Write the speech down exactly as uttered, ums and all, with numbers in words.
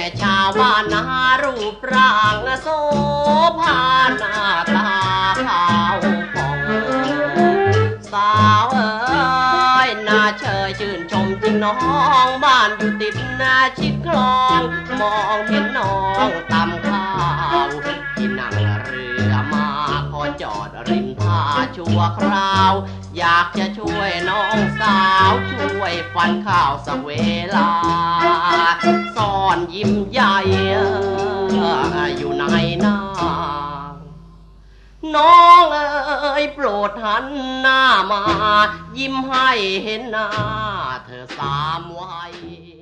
ชาวบ้านนารูปร่างโสภาหน้าตาขาวผ่องสาวเอ๋ยน่าเชยชื่นชมจริงน้องบ้านอยู่ติดนาชิดคลองมองเห็นน้องตำข้าวที่นั่งเรือมาขอจอดริมท่าชั่วคราวอยากจะช่วยน้องสาวช่วยฟันข้าวสักเวลาซ่อนยิ้มใหญ่อยู่ในหน้าน้องเอ๋ยโปรดหันหน้ามายิ้มให้เห็นหน้าเธอสามวัย